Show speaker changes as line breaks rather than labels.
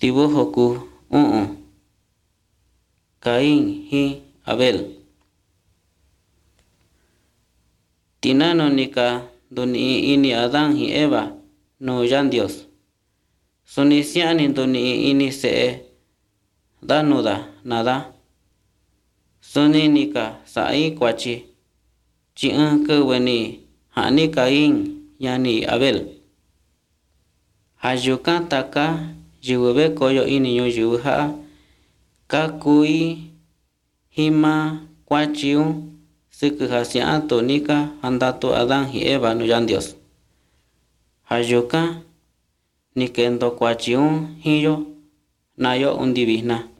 dibujoku Caín hi Abel. Tinano nika duni ini Adán hi Eva no yan Dios. Suni siani duni ini se danuda nada. Suni nika sai kwachi chi'an keweni hani Caín yani Abel. Hayukan taka yuwe koyo ini yuwe ha kakui hima kwachiu siku hasiato nika handatu Adán hi Eva no yan Dios. Hayukan nikendo kwachiu hiyo nayo undivihna.